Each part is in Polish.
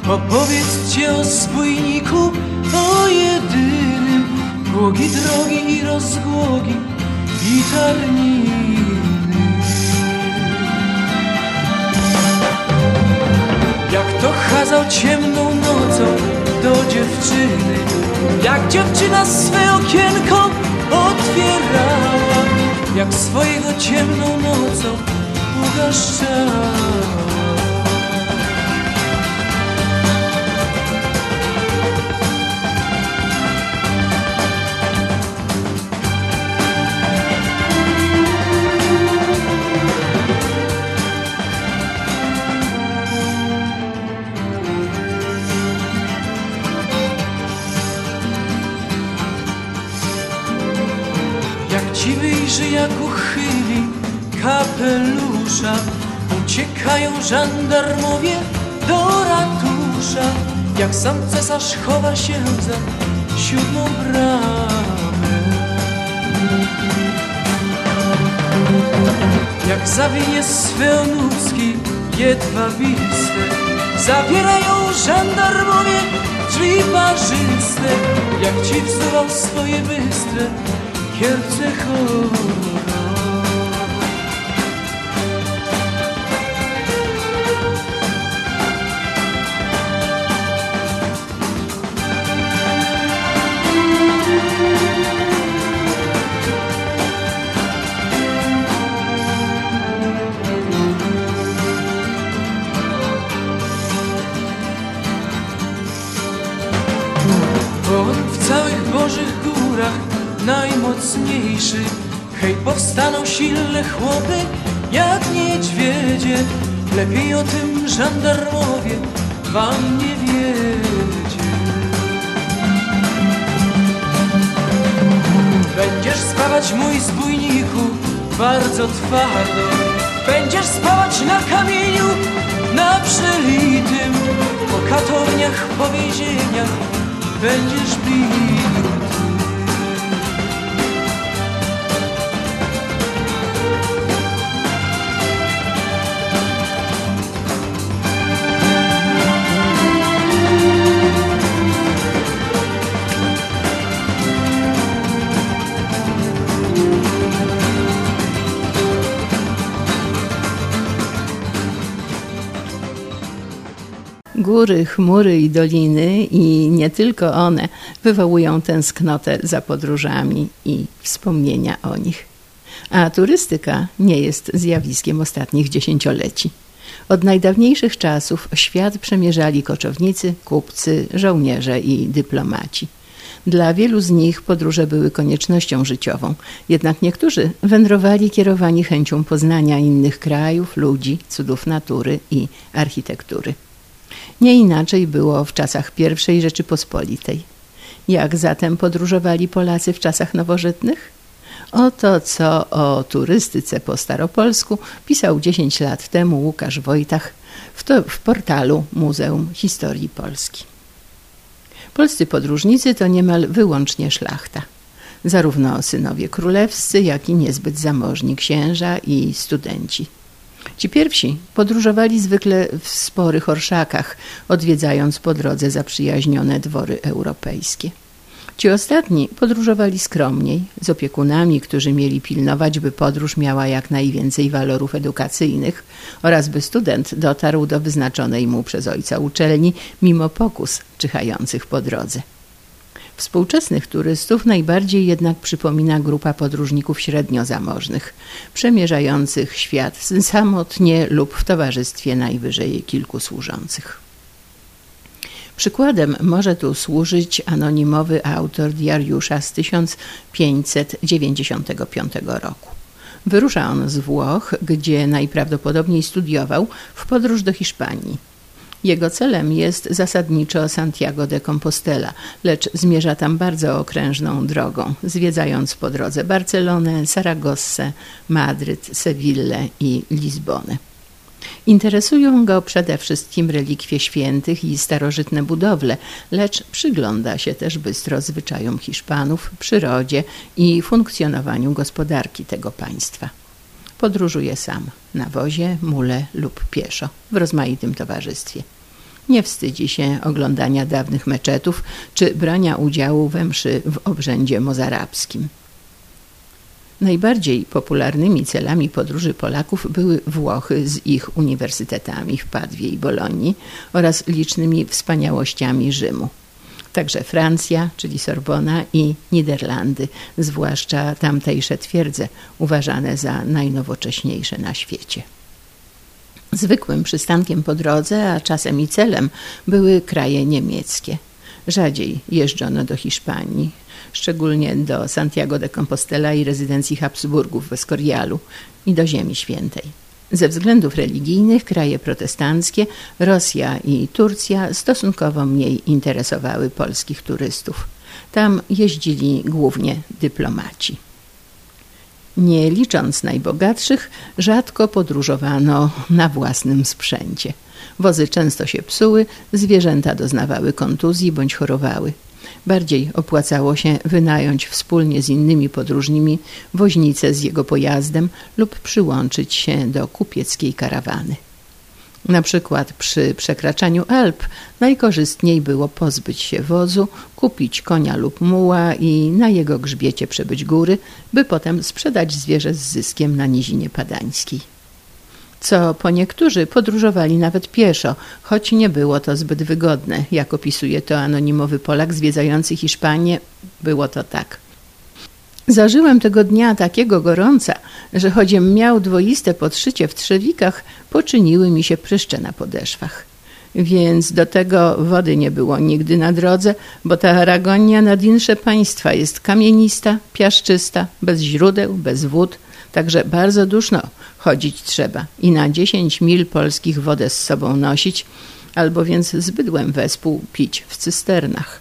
Opowiedzcie o zbójniku, o jedynym, błogi drogi i rozgłogi i tarniny. Jak to chadzał ciemną nocą do dziewczyny, jak dziewczyna swe okienko otwierała, jak swojego ciemną nocą ugaszczała. Ci wyjrzy, jak uchyli kapelusza, uciekają żandarmowie do ratusza, jak sam cesarz chowa się za 7. bramę. Jak zawinie swe onutki jedwabiste, zabierają żandarmowie drzwi parzyste, jak ci wsuwał swoje bystre kierce chora. Bo on w całych Bożych górach najmocniejszy. Hej, powstaną silne chłopy jak niedźwiedzie. Lepiej o tym żandarmowie wam nie wiedzie. Będziesz spawać, mój zbójniku, bardzo twardo. Będziesz spawać na kamieniu, na przelitym. Po katowniach, po więzieniach będziesz bity. Góry, chmury i doliny i nie tylko one wywołują tęsknotę za podróżami i wspomnienia o nich. A turystyka nie jest zjawiskiem ostatnich dziesięcioleci. Od najdawniejszych czasów świat przemierzali koczownicy, kupcy, żołnierze i dyplomaci. Dla wielu z nich podróże były koniecznością życiową, jednak niektórzy wędrowali kierowani chęcią poznania innych krajów, ludzi, cudów natury i architektury. Nie inaczej było w czasach I Rzeczypospolitej. Jak zatem podróżowali Polacy w czasach nowożytnych? Oto co o turystyce po staropolsku pisał 10 lat temu Łukasz Wojtach w portalu Muzeum Historii Polski. Polscy podróżnicy to niemal wyłącznie szlachta. Zarówno synowie królewscy, jak i niezbyt zamożni księża i studenci. Ci pierwsi podróżowali zwykle w sporych orszakach, odwiedzając po drodze zaprzyjaźnione dwory europejskie. Ci ostatni podróżowali skromniej, z opiekunami, którzy mieli pilnować, by podróż miała jak najwięcej walorów edukacyjnych oraz by student dotarł do wyznaczonej mu przez ojca uczelni mimo pokus czyhających po drodze. Współczesnych turystów najbardziej jednak przypomina grupa podróżników średnio zamożnych, przemierzających świat samotnie lub w towarzystwie najwyżej kilku służących. Przykładem może tu służyć anonimowy autor diariusza z 1595 roku. Wyrusza on z Włoch, gdzie najprawdopodobniej studiował, w podróż do Hiszpanii. Jego celem jest zasadniczo Santiago de Compostela, lecz zmierza tam bardzo okrężną drogą, zwiedzając po drodze Barcelonę, Saragossę, Madryt, Sewillę i Lizbonę. Interesują go przede wszystkim relikwie świętych i starożytne budowle, lecz przygląda się też bystro zwyczajom Hiszpanów, przyrodzie i funkcjonowaniu gospodarki tego państwa. Podróżuje sam, na wozie, mule lub pieszo, w rozmaitym towarzystwie. Nie wstydzi się oglądania dawnych meczetów czy brania udziału we mszy w obrzędzie mozarabskim. Najbardziej popularnymi celami podróży Polaków były Włochy z ich uniwersytetami w Padwie i Bolonii oraz licznymi wspaniałościami Rzymu. Także Francja, czyli Sorbona, i Niderlandy, zwłaszcza tamtejsze twierdze, uważane za najnowocześniejsze na świecie. Zwykłym przystankiem po drodze, a czasem i celem, były kraje niemieckie. Rzadziej jeżdżono do Hiszpanii, szczególnie do Santiago de Compostela i rezydencji Habsburgów w Escorialu i do Ziemi Świętej. Ze względów religijnych kraje protestanckie, Rosja i Turcja stosunkowo mniej interesowały polskich turystów. Tam jeździli głównie dyplomaci. Nie licząc najbogatszych, rzadko podróżowano na własnym sprzęcie. Wozy często się psuły, zwierzęta doznawały kontuzji bądź chorowały. Bardziej opłacało się wynająć wspólnie z innymi podróżnymi woźnicę z jego pojazdem lub przyłączyć się do kupieckiej karawany. Na przykład przy przekraczaniu Alp najkorzystniej było pozbyć się wozu, kupić konia lub muła i na jego grzbiecie przebyć góry, by potem sprzedać zwierzę z zyskiem na Nizinie Padańskiej. Co po niektórzy podróżowali nawet pieszo, choć nie było to zbyt wygodne. Jak opisuje to anonimowy Polak zwiedzający Hiszpanię, było to tak. Zażyłem tego dnia takiego gorąca, że choćbym miał dwoiste podszycie w trzewikach, poczyniły mi się pryszcze na podeszwach. Więc do tego wody nie było nigdy na drodze, bo ta Aragonia nad insze państwa jest kamienista, piaszczysta, bez źródeł, bez wód, także bardzo duszno chodzić trzeba i na 10 mil polskich wodę z sobą nosić, albo więc z bydłem wespół pić w cysternach.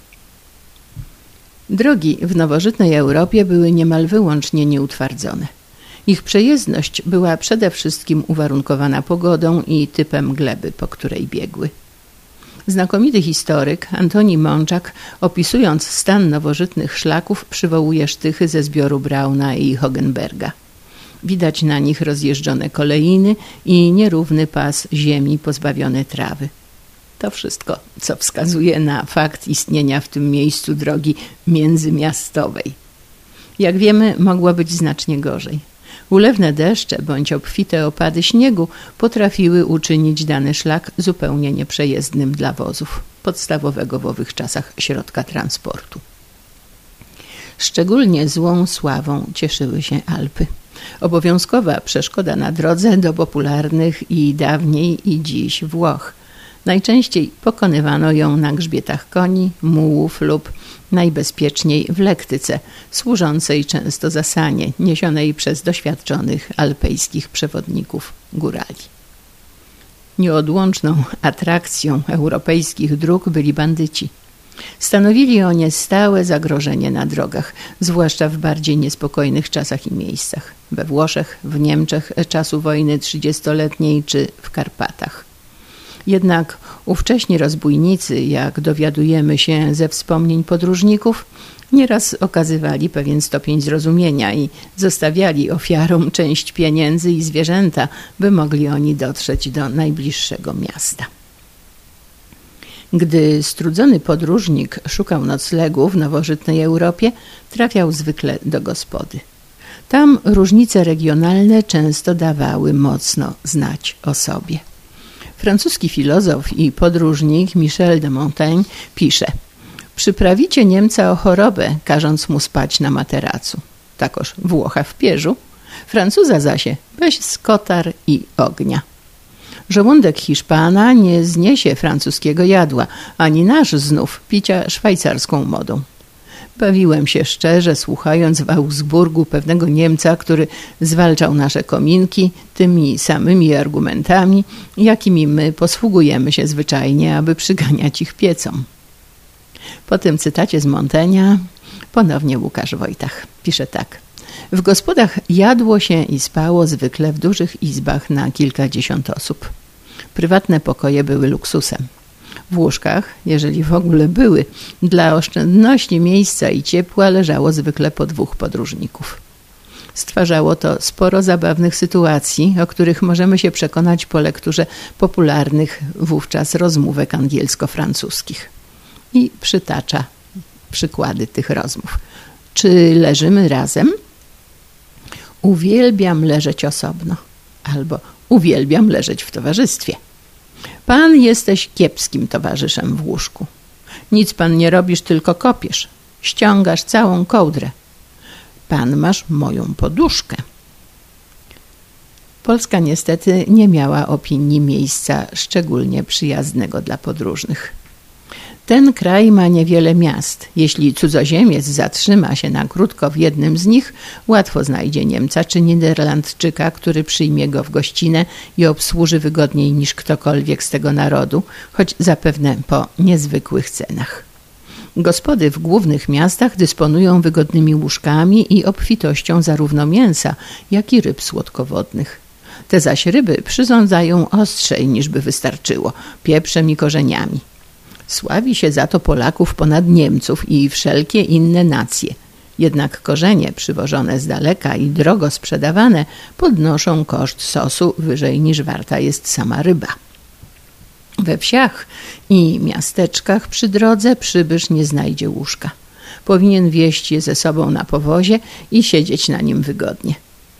Drogi w nowożytnej Europie były niemal wyłącznie nieutwardzone. Ich przejezdność była przede wszystkim uwarunkowana pogodą i typem gleby, po której biegły. Znakomity historyk Antoni Mączak, opisując stan nowożytnych szlaków, przywołuje sztychy ze zbioru Brauna i Hogenberga. Widać na nich rozjeżdżone kolejny i nierówny pas ziemi pozbawiony trawy. To wszystko, co wskazuje na fakt istnienia w tym miejscu drogi międzymiastowej. Jak wiemy, mogło być znacznie gorzej. Ulewne deszcze bądź obfite opady śniegu potrafiły uczynić dany szlak zupełnie nieprzejezdnym dla wozów, podstawowego w owych czasach środka transportu. Szczególnie złą sławą cieszyły się Alpy. Obowiązkowa przeszkoda na drodze do popularnych i dawniej i dziś Włoch. Najczęściej pokonywano ją na grzbietach koni, mułów lub najbezpieczniej w lektyce, służącej często za sanie, niesionej przez doświadczonych alpejskich przewodników górali. Nieodłączną atrakcją europejskich dróg byli bandyci. Stanowili oni stałe zagrożenie na drogach, zwłaszcza w bardziej niespokojnych czasach i miejscach. We Włoszech, w Niemczech czasu wojny 30-letniej czy w Karpatach. Jednak ówcześni rozbójnicy, jak dowiadujemy się ze wspomnień podróżników, nieraz okazywali pewien stopień zrozumienia i zostawiali ofiarom część pieniędzy i zwierzęta, by mogli oni dotrzeć do najbliższego miasta. Gdy strudzony podróżnik szukał noclegu w nowożytnej Europie, trafiał zwykle do gospody. Tam różnice regionalne często dawały mocno znać o sobie. Francuski filozof i podróżnik Michel de Montaigne pisze: przyprawicie Niemca o chorobę, każąc mu spać na materacu. Takoż Włocha w pierzu, Francuza zasie bez kotar i ognia. Żołądek Hiszpana nie zniesie francuskiego jadła, ani nasz znów picia szwajcarską modą. Bawiłem się szczerze, słuchając w Augsburgu pewnego Niemca, który zwalczał nasze kominki tymi samymi argumentami, jakimi my posługujemy się zwyczajnie, aby przyganiać ich piecom. Po tym cytacie z Montaigne'a ponownie Łukasz Wojtach pisze tak: w gospodach jadło się i spało zwykle w dużych izbach na kilkadziesiąt osób. Prywatne pokoje były luksusem. W łóżkach, jeżeli w ogóle były, dla oszczędności miejsca i ciepła leżało zwykle po 2 podróżników. Stwarzało to sporo zabawnych sytuacji, o których możemy się przekonać po lekturze popularnych wówczas rozmówek angielsko-francuskich. I przytacza przykłady tych rozmów. Czy leżymy razem? Uwielbiam leżeć osobno. Albo uwielbiam leżeć w towarzystwie. Pan jesteś kiepskim towarzyszem w łóżku. Nic pan nie robisz, tylko kopiesz. Ściągasz całą kołdrę. Pan masz moją poduszkę. Polska niestety nie miała opinii miejsca szczególnie przyjaznego dla podróżnych. Ten kraj ma niewiele miast. Jeśli cudzoziemiec zatrzyma się na krótko w jednym z nich, łatwo znajdzie Niemca czy Niderlandczyka, który przyjmie go w gościnę i obsłuży wygodniej niż ktokolwiek z tego narodu, choć zapewne po niezwykłych cenach. Gospody w głównych miastach dysponują wygodnymi łóżkami i obfitością zarówno mięsa, jak i ryb słodkowodnych. Te zaś ryby przyrządzają ostrzej niż by wystarczyło, pieprzem i korzeniami. Sławi się za to Polaków ponad Niemców i wszelkie inne nacje. Jednak korzenie przywożone z daleka i drogo sprzedawane podnoszą koszt sosu wyżej niż warta jest sama ryba. We wsiach i miasteczkach przy drodze przybysz nie znajdzie łóżka. Powinien wieźć je ze sobą na powozie i siedzieć na nim wygodnie.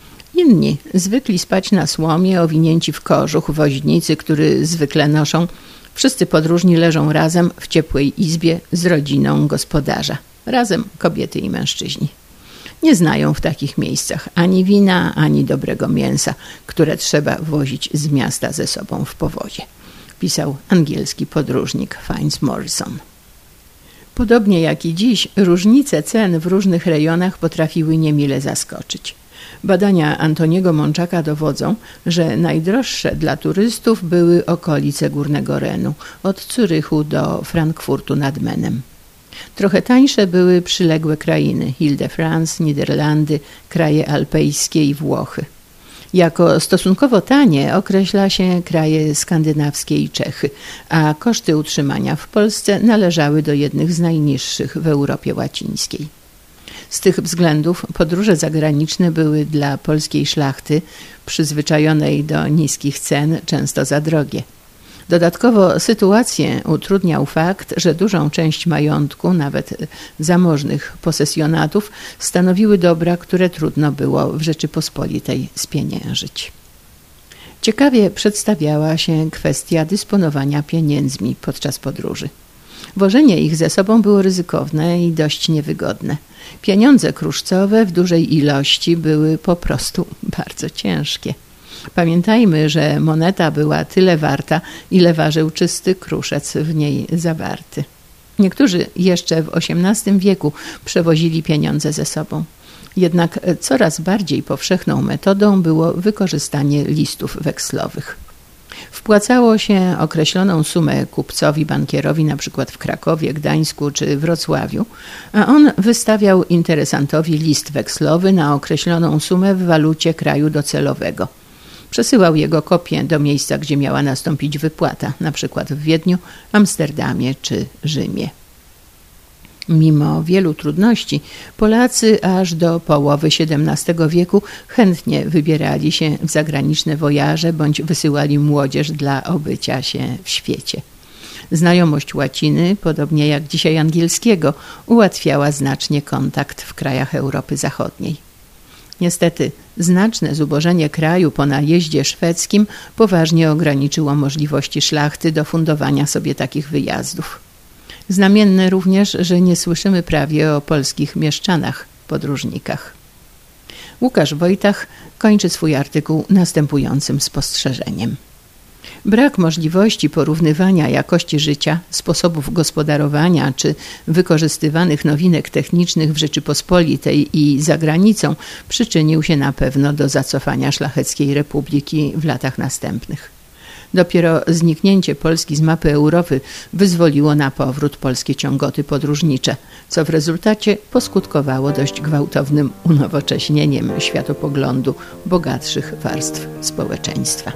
Inni zwykli spać na słomie, owinięci w kożuch, woźnicy, który zwykle noszą. Wszyscy podróżni leżą razem w ciepłej izbie z rodziną gospodarza. Razem kobiety i mężczyźni. Nie znają w takich miejscach ani wina, ani dobrego mięsa, które trzeba wozić z miasta ze sobą w powozie, pisał angielski podróżnik Fiennes Morrison. Podobnie jak i dziś, różnice cen w różnych rejonach potrafiły niemile zaskoczyć. Badania Antoniego Mączaka dowodzą, że najdroższe dla turystów były okolice Górnego Renu, od Zurychu do Frankfurtu nad Menem. Trochę tańsze były przyległe krainy – Ile-de-France, Niderlandy, kraje alpejskie i Włochy. Jako stosunkowo tanie określa się kraje skandynawskie i Czechy, a koszty utrzymania w Polsce należały do jednych z najniższych w Europie łacińskiej. Z tych względów podróże zagraniczne były dla polskiej szlachty, przyzwyczajonej do niskich cen, często za drogie. Dodatkowo sytuację utrudniał fakt, że dużą część majątku, nawet zamożnych posesjonatów, stanowiły dobra, które trudno było w Rzeczypospolitej spieniężyć. Ciekawie przedstawiała się kwestia dysponowania pieniędzmi podczas podróży. Wożenie ich ze sobą było ryzykowne i dość niewygodne. Pieniądze kruszcowe w dużej ilości były po prostu bardzo ciężkie. Pamiętajmy, że moneta była tyle warta, ile ważył czysty kruszec w niej zawarty. Niektórzy jeszcze w XVIII wieku przewozili pieniądze ze sobą. Jednak coraz bardziej powszechną metodą było wykorzystanie listów wekslowych. Wpłacało się określoną sumę kupcowi, bankierowi, np. w Krakowie, Gdańsku czy Wrocławiu, a on wystawiał interesantowi list wekslowy na określoną sumę w walucie kraju docelowego. Przesyłał jego kopię do miejsca, gdzie miała nastąpić wypłata, np. w Wiedniu, Amsterdamie czy Rzymie. Mimo wielu trudności, Polacy aż do połowy XVII wieku chętnie wybierali się w zagraniczne wojaże bądź wysyłali młodzież dla obycia się w świecie. Znajomość łaciny, podobnie jak dzisiaj angielskiego, ułatwiała znacznie kontakt w krajach Europy Zachodniej. Niestety, znaczne zubożenie kraju po najeździe szwedzkim poważnie ograniczyło możliwości szlachty do fundowania sobie takich wyjazdów. Znamienne również, że nie słyszymy prawie o polskich mieszczanach, podróżnikach. Łukasz Wojtach kończy swój artykuł następującym spostrzeżeniem. Brak możliwości porównywania jakości życia, sposobów gospodarowania czy wykorzystywanych nowinek technicznych w Rzeczypospolitej i za granicą przyczynił się na pewno do zacofania Szlacheckiej Republiki w latach następnych. Dopiero zniknięcie Polski z mapy Europy wyzwoliło na powrót polskie ciągoty podróżnicze, co w rezultacie poskutkowało dość gwałtownym unowocześnieniem światopoglądu bogatszych warstw społeczeństwa.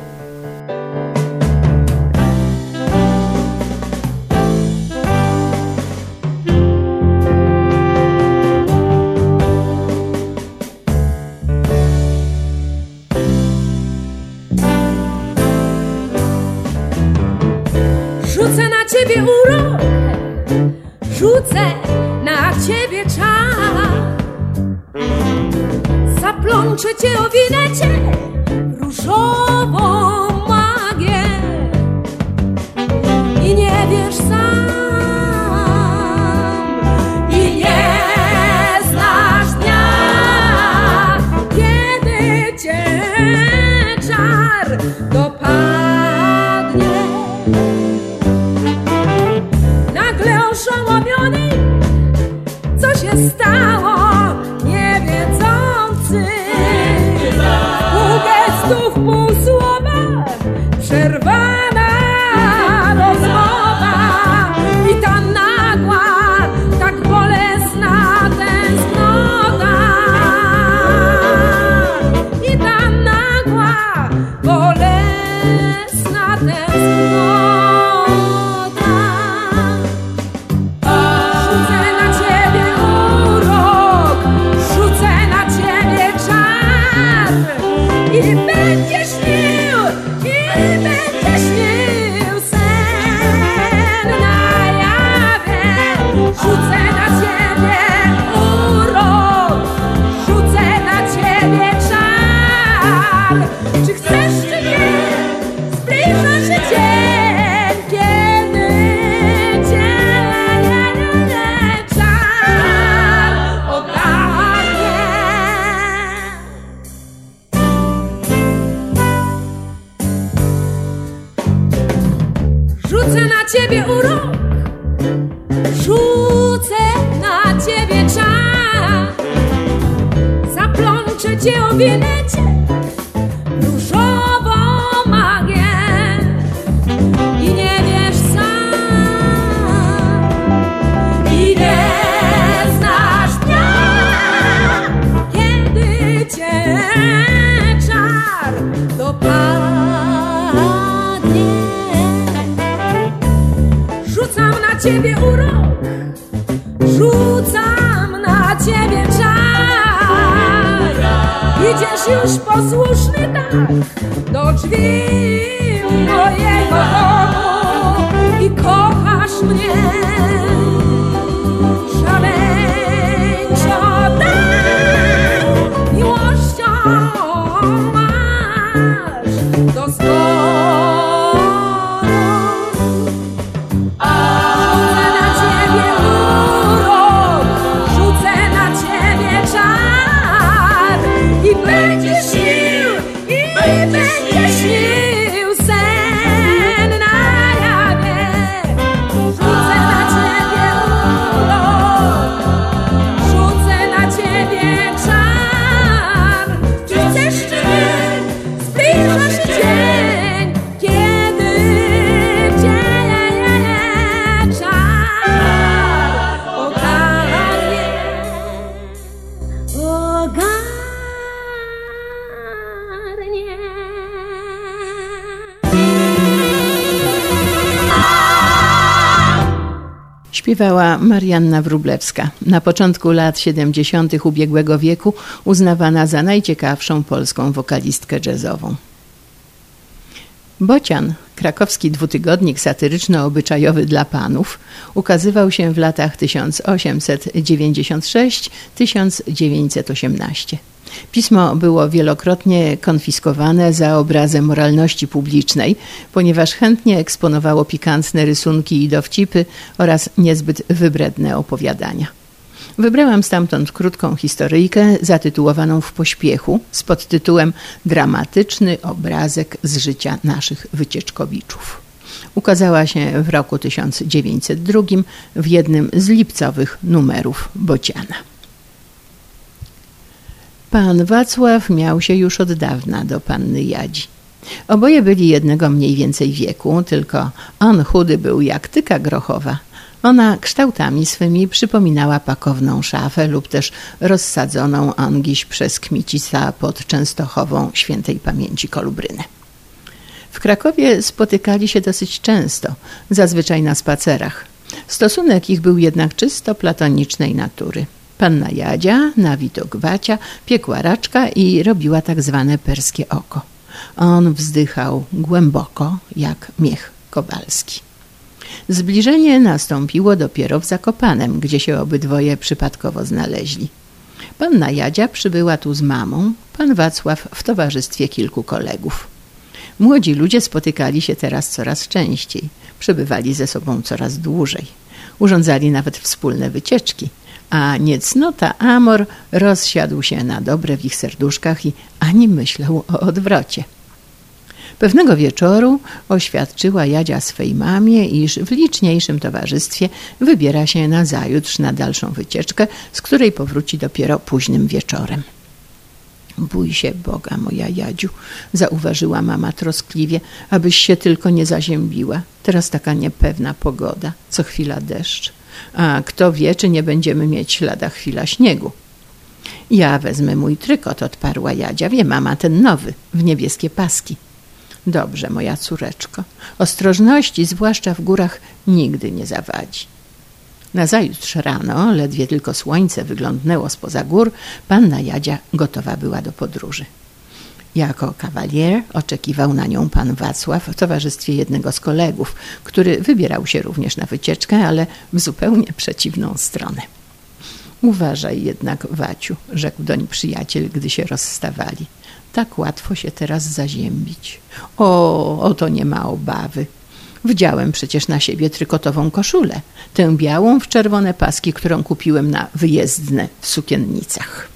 Rzucę na ciebie urok, rzucę na ciebie czar. Zaplączę cię, owinę cię różową magię i nie wiesz sam, i nie znasz dnia, kiedy cię czar dopadnie. Nagle oszołomiony, co się stało, nie wiedzący, pół gestów, pół słowa, przerwana rozmowa i ta nagła, tak bolesna tęsknota, i ta nagła, bolesna tęsknota. Rzucę na ciebie urok, rzucę na ciebie czar i będziesz śnił, sen na jawie. Rzucę na ciebie urok, rzucę na ciebie czar. Czy chcesz, czy nie, zbliża się dzień, kiedy cię czar ogarnie. Rzucę na ciebie urok, rzucę na ciebie czar. Zaplączę cię, owinę cię różową magię i nie wiesz sam, i nie znasz dnia, kiedy cię czar dopadnie. Rzucam na ciebie urok, rzucam na ciebie czar. Idziesz już posłuszny tak do drzwi mojego domu i kochasz mnie szaleńczo, tak, miłością masz doskonałą. Rzucę na ciebie urok, rzucę na ciebie czar i będziesz śnił, sen na jawie. Rzucę na ciebie urok, rzucę na ciebie czar. Czy chcesz, czy nie, zbliża się dzień, kiedy cię czar ogarnie. Śpiewała Marianna Wróblewska, na początku lat 70. ubiegłego wieku uznawana za najciekawszą polską wokalistkę jazzową. Bocian, krakowski dwutygodnik satyryczno-obyczajowy dla panów, ukazywał się w latach 1896-1918. Pismo było wielokrotnie konfiskowane za obrazę moralności publicznej, ponieważ chętnie eksponowało pikantne rysunki i dowcipy oraz niezbyt wybredne opowiadania. Wybrałam stamtąd krótką historyjkę zatytułowaną w pośpiechu z podtytułem Dramatyczny obrazek z życia naszych wycieczkowiczów. Ukazała się w roku 1902 w jednym z lipcowych numerów Bociana. Pan Wacław miał się już od dawna do panny Jadzi. Oboje byli jednego mniej więcej wieku, tylko on chudy był jak tyka grochowa. Ona kształtami swymi przypominała pakowną szafę lub też rozsadzoną ongiś przez Kmicisa pod Częstochową świętej pamięci Kolubrynę. W Krakowie spotykali się dosyć często, zazwyczaj na spacerach. Stosunek ich był jednak czysto platonicznej natury. Panna Jadzia na widok Wacia piekła raczka i robiła tak zwane perskie oko. On wzdychał głęboko jak miech Kowalski. Zbliżenie nastąpiło dopiero w Zakopanem, gdzie się obydwoje przypadkowo znaleźli. Panna Jadzia przybyła tu z mamą, pan Wacław w towarzystwie kilku kolegów. Młodzi ludzie spotykali się teraz coraz częściej, przebywali ze sobą coraz dłużej. Urządzali nawet wspólne wycieczki, a niecnota amor rozsiadł się na dobre w ich serduszkach i ani myślał o odwrocie. Pewnego wieczoru oświadczyła Jadzia swej mamie, iż w liczniejszym towarzystwie wybiera się nazajutrz na dalszą wycieczkę, z której powróci dopiero późnym wieczorem. Bój się Boga, moja Jadziu, zauważyła mama troskliwie, abyś się tylko nie zaziębiła. Teraz taka niepewna pogoda, co chwila deszcz. A kto wie, czy nie będziemy mieć lada chwila śniegu. Ja wezmę mój trykot, odparła Jadzia. Wie mama, ten nowy, w niebieskie paski. Dobrze, moja córeczko. Ostrożności, zwłaszcza w górach, nigdy nie zawadzi. Nazajutrz rano, ledwie tylko słońce wyglądnęło spoza gór, panna Jadzia gotowa była do podróży. Jako kawalier oczekiwał na nią pan Wacław w towarzystwie jednego z kolegów, który wybierał się również na wycieczkę, ale w zupełnie przeciwną stronę. Uważaj jednak, Waciu, rzekł doń przyjaciel, gdy się rozstawali. Tak łatwo się teraz zaziębić. O to nie ma obawy. Wdziałem przecież na siebie trykotową koszulę, tę białą w czerwone paski, którą kupiłem na wyjezdne w Sukiennicach.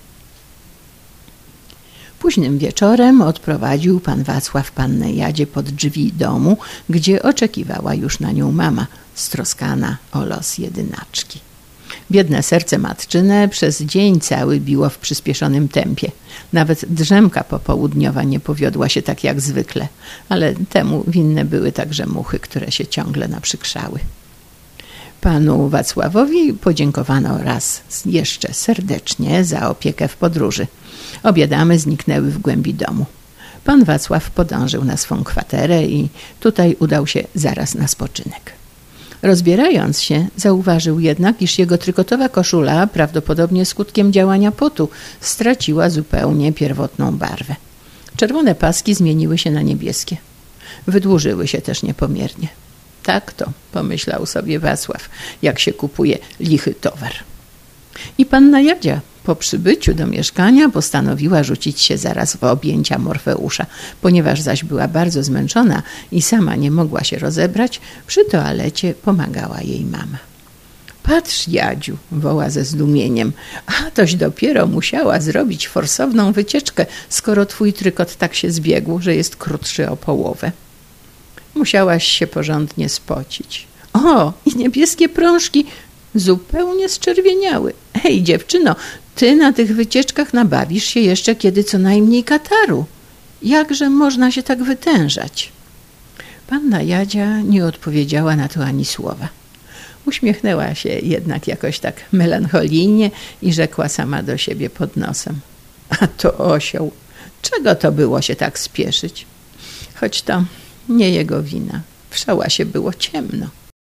Późnym wieczorem odprowadził pan Wacław pannę Jadzię pod drzwi domu, gdzie oczekiwała już na nią mama, stroskana o los jedynaczki. Biedne serce matczyne przez dzień cały biło w przyspieszonym tempie. Nawet drzemka popołudniowa nie powiodła się tak jak zwykle, ale temu winne były także muchy, które się ciągle naprzykrzały. Panu Wacławowi podziękowano raz jeszcze serdecznie za opiekę w podróży. Obie damy zniknęły w głębi domu. Pan Wacław podążył na swą kwaterę i tutaj udał się zaraz na spoczynek. Rozbierając się, zauważył jednak, iż jego trykotowa koszula, prawdopodobnie skutkiem działania potu, straciła zupełnie pierwotną barwę. Czerwone paski zmieniły się na niebieskie. Wydłużyły się też niepomiernie. Tak to, pomyślał sobie Wacław, jak się kupuje lichy towar. I panna Jadzia po przybyciu do mieszkania postanowiła rzucić się zaraz w objęcia Morfeusza. Ponieważ zaś była bardzo zmęczona i sama nie mogła się rozebrać, przy toalecie pomagała jej mama. Patrz, Jadziu, woła ze zdumieniem, a toś dopiero musiała zrobić forsowną wycieczkę, skoro twój trykot tak się zbiegł, że jest krótszy o połowę. Musiałaś się porządnie spocić. O, i niebieskie prążki zupełnie zczerwieniały. Hej, dziewczyno, ty na tych wycieczkach nabawisz się jeszcze kiedy co najmniej kataru. Jakże można się tak wytężać? Panna Jadzia nie odpowiedziała na to ani słowa. Uśmiechnęła się jednak jakoś tak melancholijnie i rzekła sama do siebie pod nosem. A to osioł, czego to było się tak spieszyć? Choć to nie jego wina. W szałasie było ciemno.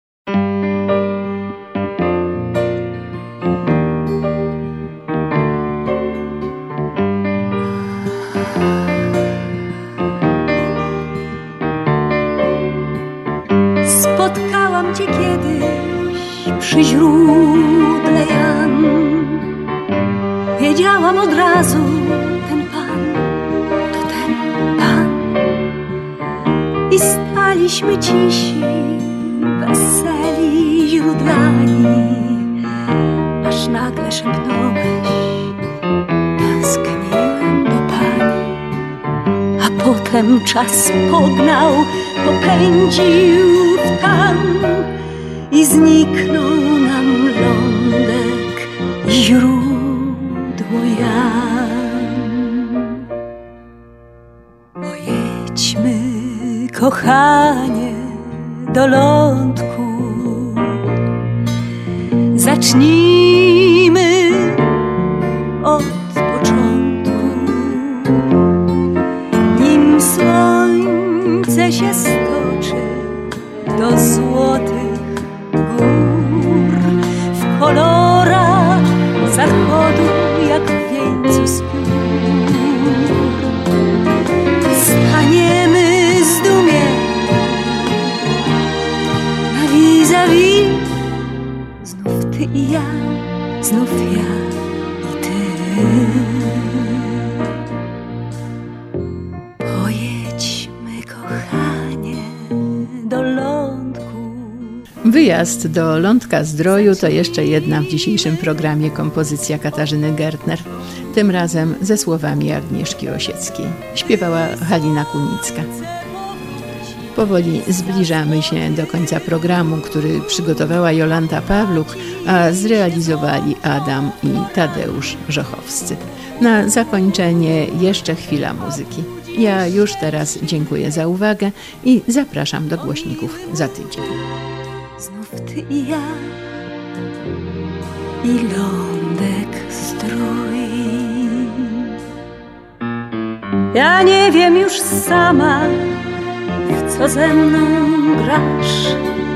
Spotkałam cię kiedyś przy źródle Jan. Wiedziałam od razu, ten pan to ten pan. I staliśmy cisi, weseli źródlani, aż nagle szepnąłeś, tęskniłem do pani. A potem czas pognał, popędził w tam i zniknął nam lądek i źródło Jan. Pojedźmy, kochanie, do lądku, zacznijmy od początku. Nim słońce się stoczy do złotych gór, w kolorach zachodu jak w wieńcu z piór, staniemy zdumieni na i ja, znów ja i ty. Pojedźmy, kochanie, do lądku. Wyjazd do Lądka Zdroju to jeszcze jedna w dzisiejszym programie kompozycja Katarzyny Gertner. Tym razem ze słowami Agnieszki Osieckiej. Śpiewała Halina Kunicka. Powoli zbliżamy się do końca programu, który przygotowała Jolanta Pawluk, a zrealizowali Adam i Tadeusz Żochowscy. Na zakończenie jeszcze chwila muzyki. Ja już teraz dziękuję za uwagę i zapraszam do głośników za tydzień. Znów ty i ja i lądek zdrój. Ja nie wiem już sama, w co ze mną grasz.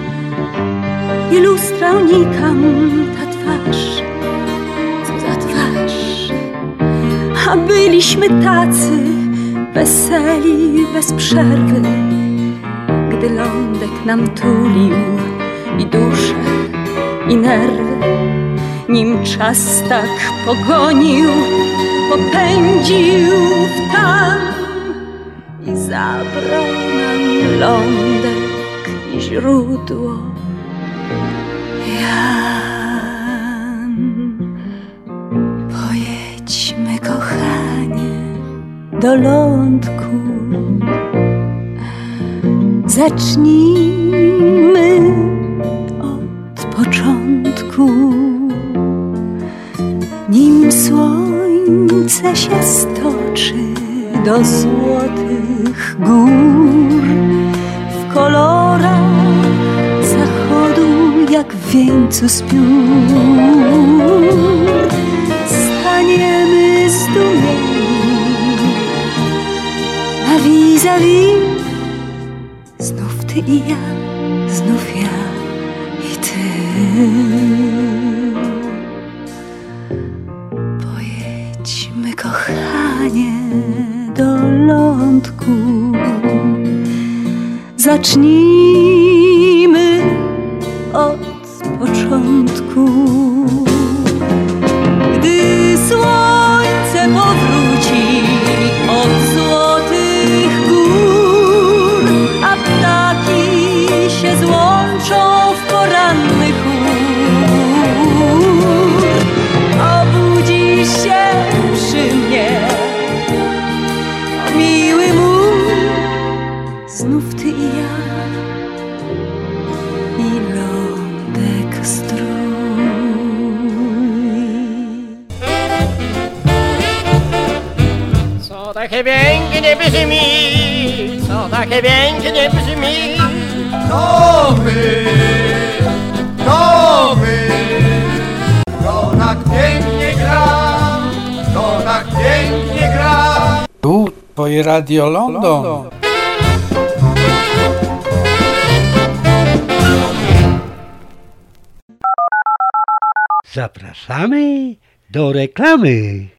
I lustra unikam, ta twarz, co za twarz. A byliśmy tacy weseli bez przerwy, gdy lądek nam tulił i duszę, i nerwy. Nim czas tak pogonił, popędził w tam i zabrał nam lądek i źródło. Jan, pojedźmy, kochanie, do lądku. Zacznijmy od początku. Nim słońce się stoczy do złotych gór, w kolorach zachodu jak w wieńcu z piór, staniemy zdumieni na vis-a-vis. Znów ty i ja, znów ja i ty. Pojedźmy, kochanie, do lądku. Zacznijmy od początku. Gdy słońce powróci od złotych gór, a ptaki się złączą w poranny chór, obudzi się przy mnie, o miły mój, znów ty i ja i lądek zdrój. Co takie pięknie brzmi, co takie pięknie brzmi. To my, to my. To tak pięknie gra, to tak pięknie gra. Tu twoje Radio London. Zapraszamy do reklamy.